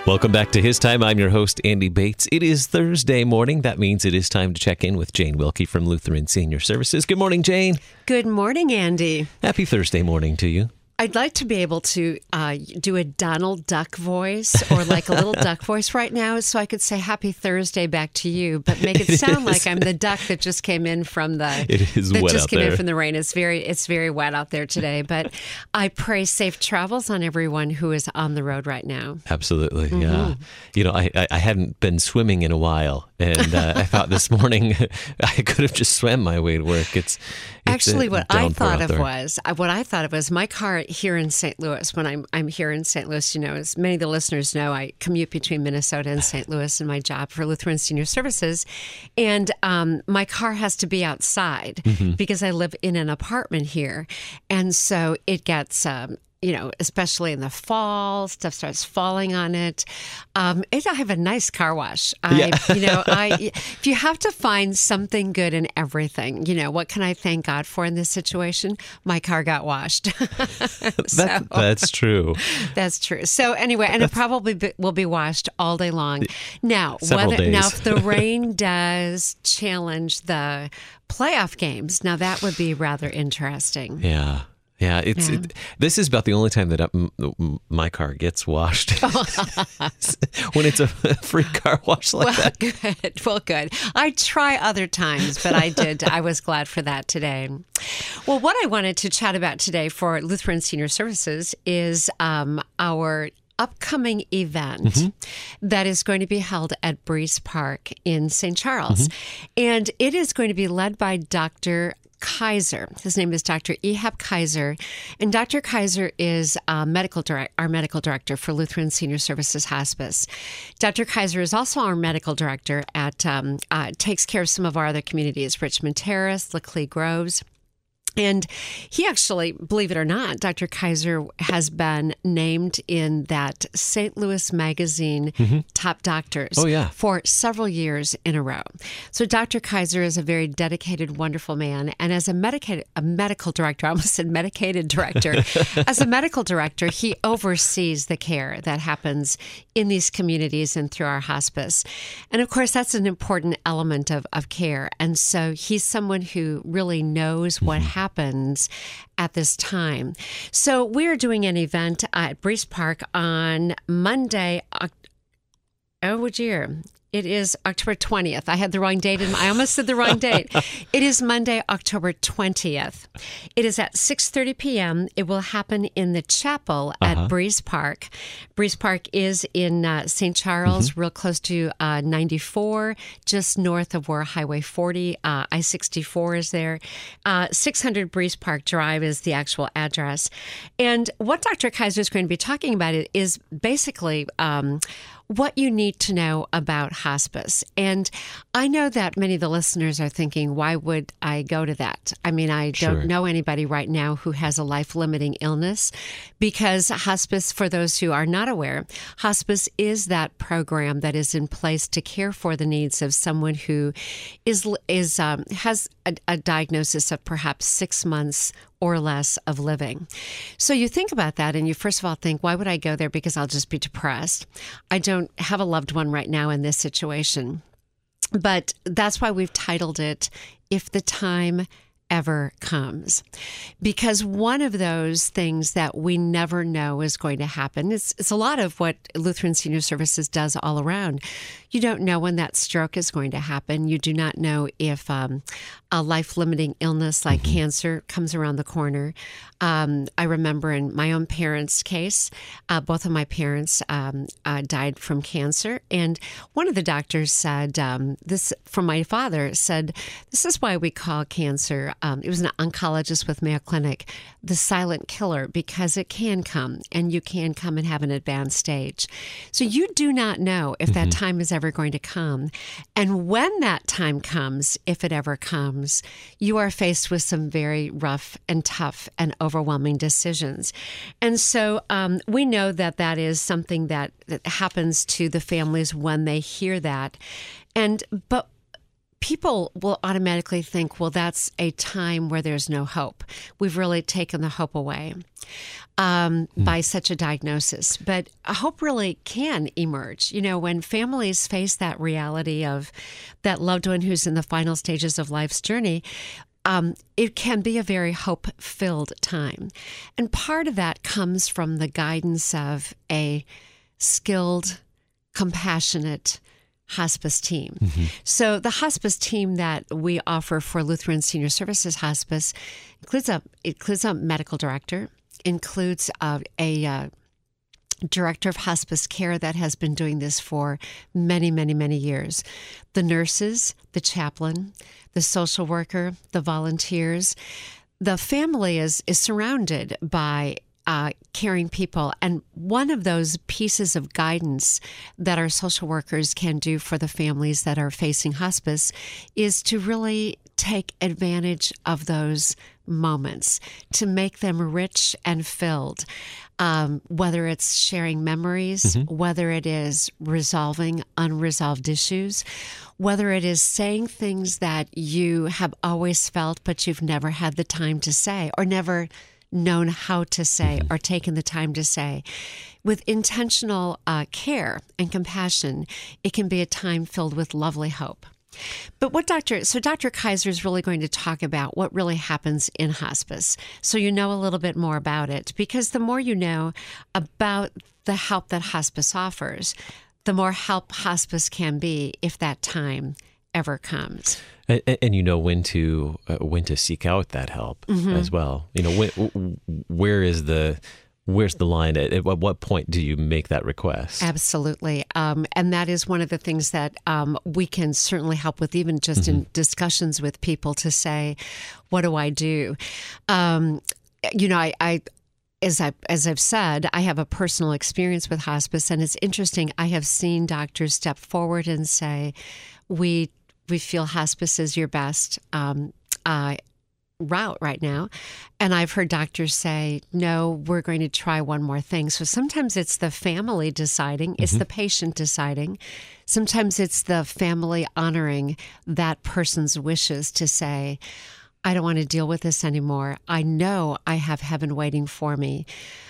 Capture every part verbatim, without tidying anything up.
Welcome back to His Time. I'm your host, Andy Bates. It is Thursday morning. That means it is time to check in with Jane Wilkie from Lutheran Senior Services. Good morning, Jane. Good morning, Andy. Happy Thursday morning to you. I'd like to be able to uh, do a Donald Duck voice or like a little duck voice right now so I could say happy Thursday back to you, but make it, it sound is. like I'm the duck that just came in from the It is that wet just out came there. in from the rain. It's very it's very wet out there today, but I pray safe travels on everyone who is on the road right now. Absolutely, Mm-hmm. yeah. You know, I, I, I hadn't been swimming in a while, and uh, I thought this morning I could have just swam my way to work. It's, it's Actually, what I thought of there. was what I thought of was my car here in Saint Louis. When I'm I'm here in Saint Louis, you know, as many of the listeners know, I commute between Minnesota and Saint Louis in my job for Lutheran Senior Services, and um, my car has to be outside mm-hmm. because I live in an apartment here, and so it gets. Um, You know, especially in the fall, stuff starts falling on it. Um, it I have a nice car wash. I, Yeah. you know, I if you have to find something good in everything, you know, what can I thank God for in this situation? My car got washed. so, that, that's true. That's true. So anyway, and it probably be, will be washed all day long. Now, Several whether days. now if the rain does challenge the playoff games, now that would be rather interesting. Yeah. Yeah, it's Yeah. It, this is about the only time that um, my car gets washed when it's a free car wash like well, that. Good. Well, good. I try other times, but I did. I was glad for that today. Well, what I wanted to chat about today for Lutheran Senior Services is um, our upcoming event mm-hmm. that is going to be held at Breeze Park in Saint Charles. Mm-hmm. And it is going to be led by Doctor Kaiser. His name is Doctor Ehab Kaiser, and Doctor Kaiser is uh, medical direct, our medical director for Lutheran Senior Services Hospice. Doctor Kaiser is also our medical director at um, uh, takes care of some of our other communities, Richmond Terrace, Laclede Groves. And he actually, believe it or not, Doctor Kaiser has been named in that Saint Louis Magazine mm-hmm. Top Doctors oh, yeah. for several years in a row. So Doctor Kaiser is a very dedicated, wonderful man. And as a, medicated, a medical director, I almost said medicated director, as a medical director, he oversees the care that happens in these communities and through our hospice. And of course, that's an important element of, of care. And so he's someone who really knows what happens. happens at this time. So we're doing an event at Breeze Park on Monday. Oh, dear. It is October twentieth. I had the wrong date. In, I almost said the wrong date. It is Monday, October twentieth. It is at six thirty p.m. It will happen in the chapel at uh-huh. Breeze Park. Breeze Park is in uh, Saint Charles, mm-hmm. real close to uh, ninety-four, just north of where Highway forty, uh, I sixty-four is there. Uh, six hundred Breeze Park Drive is the actual address. And what Doctor Kaiser is going to be talking about it is basically um, what you need to know about hospice. And I know that many of the listeners are thinking, why would I go to that? I mean, I Sure. don't know anybody right now who has a life-limiting illness, because hospice, for those who are not aware, hospice is that program that is in place to care for the needs of someone who is is um, has a, a diagnosis of perhaps six months or less of living. So you think about that and you first of all think, why would I go there? Because I'll just be depressed. I don't have a loved one right now in this situation. But that's why we've titled it, If the Time Ever Comes. Because one of those things that we never know is going to happen, it's, it's a lot of what Lutheran Senior Services does all around. You don't know when that stroke is going to happen. You do not know if um, a life-limiting illness like mm-hmm. cancer comes around the corner. Um, I remember in my own parents' case, uh, both of my parents um, uh, died from cancer. And one of the doctors said, um, this, from my father, said, this is why we call cancer, um, it was an oncologist with Mayo Clinic, the silent killer, because it can come and you can come and have an advanced stage. So you do not know if mm-hmm. that time is ever going to come. And when that time comes, if it ever comes, you are faced with some very rough and tough and overwhelming decisions. And so um, we know that that is something that, that happens to the families when they hear that. And but people will automatically think, well, that's a time where there's no hope. We've really taken the hope away um, mm. by such a diagnosis. But hope really can emerge. You know, when families face that reality of that loved one who's in the final stages of life's journey, um, it can be a very hope-filled time. And part of that comes from the guidance of a skilled, compassionate hospice team. Mm-hmm. So the hospice team that we offer for Lutheran Senior Services Hospice includes a includes a medical director, includes a, a uh, director of hospice care that has been doing this for many, many, many years. The nurses, the chaplain, the social worker, the volunteers. The family is is surrounded by Uh, caring people. And one of those pieces of guidance that our social workers can do for the families that are facing hospice is to really take advantage of those moments, to make them rich and filled, um, whether it's sharing memories, mm-hmm. whether it is resolving unresolved issues, whether it is saying things that you have always felt but you've never had the time to say or never known how to say or taken the time to say. With intentional uh, care and compassion, it can be a time filled with lovely hope. But what Doctor so Doctor Kaiser is really going to talk about what really happens in hospice, so you know a little bit more about it, because the more you know about the help that hospice offers, the more help hospice can be if that time ever comes. And, and you know when to uh, when to seek out that help mm-hmm. as well. You know, when, where is the where's the line? At, at what point do you make that request? Absolutely, um, and that is one of the things that um, we can certainly help with, even just mm-hmm. in discussions with people, to say, "What do I do?" Um, you know, I. I As I as I've said, I have a personal experience with hospice, and it's interesting. I have seen doctors step forward and say, "We we feel hospice is your best um, uh, route right now," and I've heard doctors say, "No, we're going to try one more thing." So sometimes it's the family deciding, it's mm-hmm. the patient deciding. Sometimes it's the family honoring that person's wishes to say, I don't want to deal with this anymore. I know I have heaven waiting for me.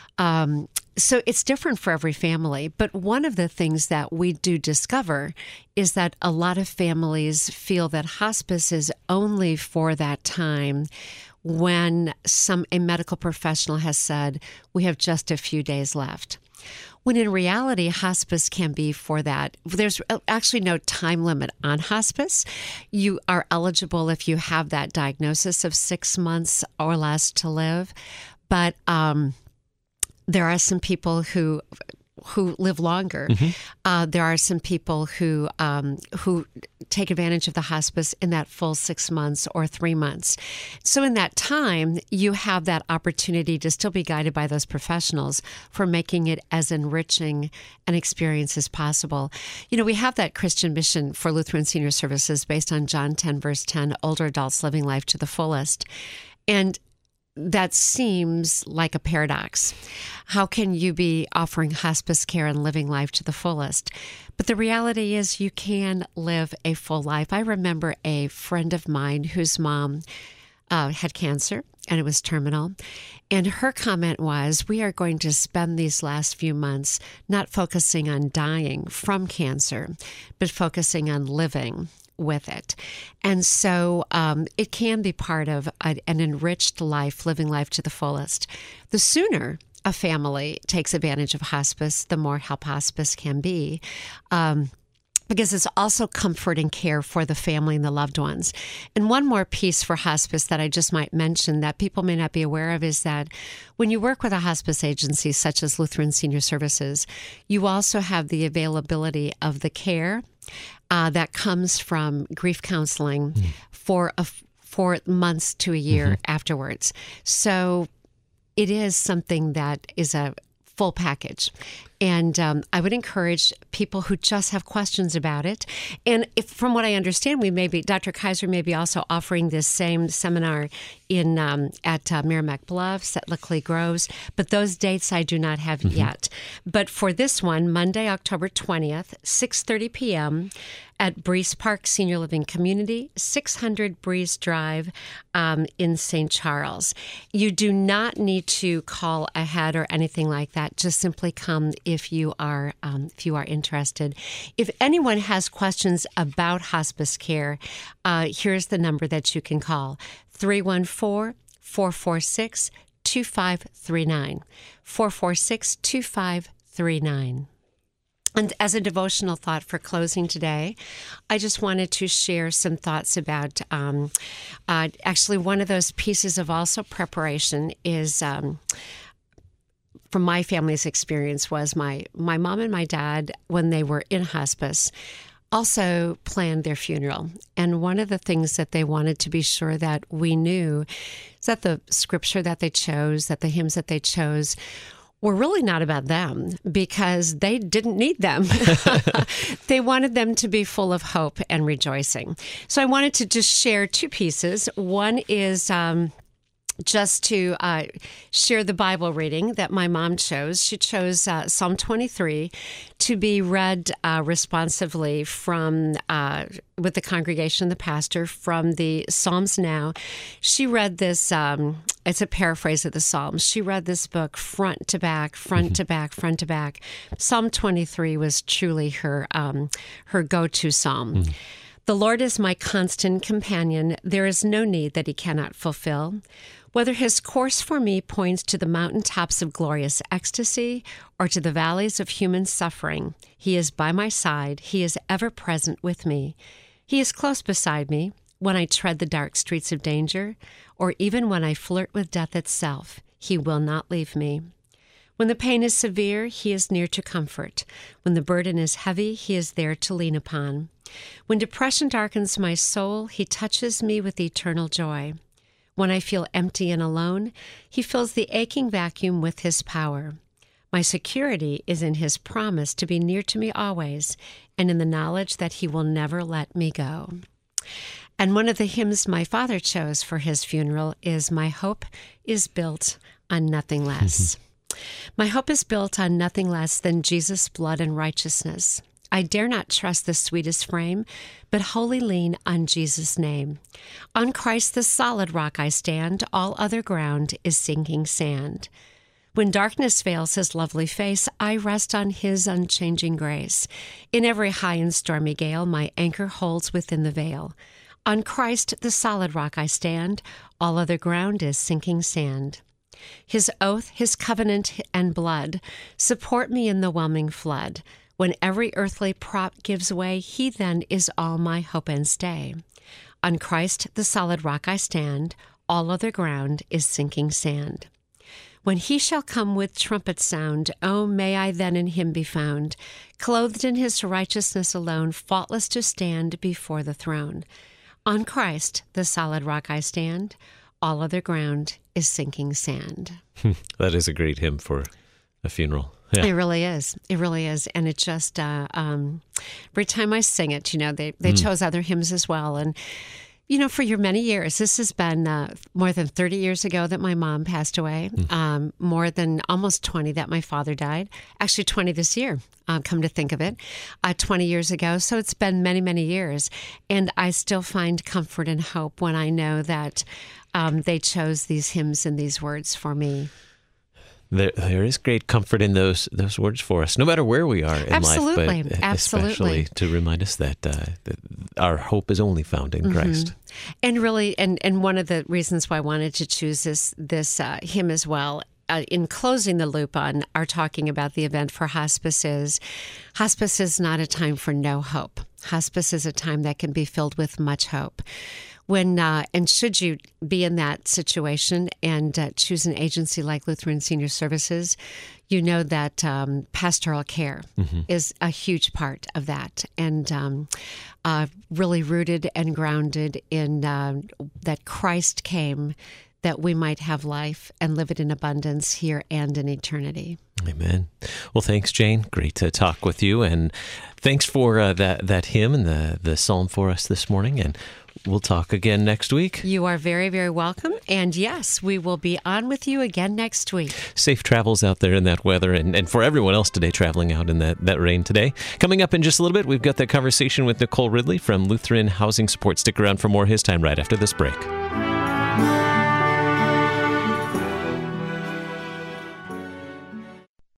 Um, so it's different for every family. But one of the things that we do discover is that a lot of families feel that hospice is only for that time when some a medical professional has said, we have just a few days left. When in reality, hospice can be for that. There's actually no time limit on hospice. You are eligible if you have that diagnosis of six months or less to live. But um, there are some people who who live longer. Mm-hmm. Uh, there are some people who um, who take advantage of the hospice in that full six months or three months. So in that time, you have that opportunity to still be guided by those professionals for making it as enriching an experience as possible. You know, we have that Christian mission for Lutheran Senior Services based on John ten, verse ten, older adults living life to the fullest. And that seems like a paradox. How can you be offering hospice care and living life to the fullest? But the reality is you can live a full life. I remember a friend of mine whose mom uh, had cancer, and it was terminal. And her comment was, we are going to spend these last few months not focusing on dying from cancer, but focusing on living with it. And so um, it can be part of a, an enriched life, living life to the fullest. The sooner a family takes advantage of hospice, the more help hospice can be. Um, because it's also comfort and care for the family and the loved ones. And one more piece for hospice that I just might mention that people may not be aware of is that when you work with a hospice agency such as Lutheran Senior Services, you also have the availability of the care uh, that comes from grief counseling mm. for a, for months to a year mm-hmm. afterwards. So it is something that is a full package. And um, I would encourage people who just have questions about it. And if, from what I understand, we may be, Doctor Kaiser may be also offering this same seminar in um, at uh, Merrimack Bluffs, at Lickley Groves, but those dates I do not have mm-hmm. yet. But for this one, Monday, October twentieth, six thirty p.m., at Breeze Park Senior Living Community, six hundred Breeze Drive um, in Saint Charles. You do not need to call ahead or anything like that. Just simply come if you are um, if you are interested. If anyone has questions about hospice care, uh, here's the number that you can call: three one four, four four six, two five three nine. four four six, two five three nine. And as a devotional thought for closing today, I just wanted to share some thoughts about, um, uh, actually one of those pieces of also preparation is, um, from my family's experience, was my, my mom and my dad, when they were in hospice, also planned their funeral. And one of the things that they wanted to be sure that we knew is that the scripture that they chose, that the hymns that they chose, were really not about them, because they didn't need them. They wanted them to be full of hope and rejoicing. So I wanted to just share two pieces. One is um, just to uh, share the Bible reading that my mom chose. She chose uh, Psalm twenty-three to be read uh, responsively from uh, with the congregation, the pastor, from the Psalms Now. She read this. Um, it's a paraphrase of the Psalms. She read this book front to back, front mm-hmm. to back, front to back. Psalm twenty-three was truly her um, her go-to psalm. Mm-hmm. The Lord is my constant companion. There is no need that he cannot fulfill. Whether his course for me points to the mountaintops of glorious ecstasy or to the valleys of human suffering, he is by my side. He is ever present with me. He is close beside me when I tread the dark streets of danger, or even when I flirt with death itself. He will not leave me. When the pain is severe, he is near to comfort. When the burden is heavy, he is there to lean upon. When depression darkens my soul, he touches me with eternal joy. When I feel empty and alone, he fills the aching vacuum with his power. My security is in his promise to be near to me always, and in the knowledge that he will never let me go. And one of the hymns my father chose for his funeral is "My Hope is Built on Nothing Less." My hope is built on nothing less than Jesus' blood and righteousness. I dare not trust the sweetest frame, but wholly lean on Jesus' name. On Christ the solid rock I stand, all other ground is sinking sand. When darkness veils his lovely face, I rest on his unchanging grace. In every high and stormy gale, my anchor holds within the veil. On Christ the solid rock I stand, all other ground is sinking sand. His oath, his covenant, and blood support me in the whelming flood. When every earthly prop gives way, he then is all my hope and stay. On Christ, the solid rock I stand, all other ground is sinking sand. When he shall come with trumpet sound, oh, may I then in him be found, clothed in his righteousness alone, faultless to stand before the throne. On Christ, the solid rock I stand, all other ground is sinking sand. That is a great hymn for a funeral. Yeah. It really is. It really is. And it just, uh, um, every time I sing it, you know, they, they mm. chose other hymns as well. And, you know, for your many years, this has been uh, more than thirty years ago that my mom passed away, mm. um, more than almost twenty that my father died. Actually, twenty this year, uh, come to think of it, uh, twenty years ago. So it's been many, many years. And I still find comfort and hope when I know that um, they chose these hymns and these words for me. There, there is great comfort in those those words for us, no matter where we are in Absolutely. life, but Absolutely. especially to remind us that, uh, that our hope is only found in mm-hmm. Christ. And really, and, and one of the reasons why I wanted to choose this this uh, hymn as well, uh, in closing the loop on our talking about the event for hospice is, hospice is not a time for no hope. Hospice is a time that can be filled with much hope. When uh, and should you be in that situation and uh, choose an agency like Lutheran Senior Services, you know that um, pastoral care mm-hmm. is a huge part of that, and um, uh, really rooted and grounded in uh, that Christ came that we might have life and live it in abundance here and in eternity. Amen. Well, thanks, Jane. Great to talk with you. And thanks for uh, that, that hymn and the, the psalm for us this morning. And we'll talk again next week. You are very, very welcome. And yes, we will be on with you again next week. Safe travels out there in that weather, and, and for everyone else today traveling out in that, that rain today. Coming up in just a little bit, we've got that conversation with Nicole Ridley from Lutheran Housing Support. Stick around for more His Time right after this break.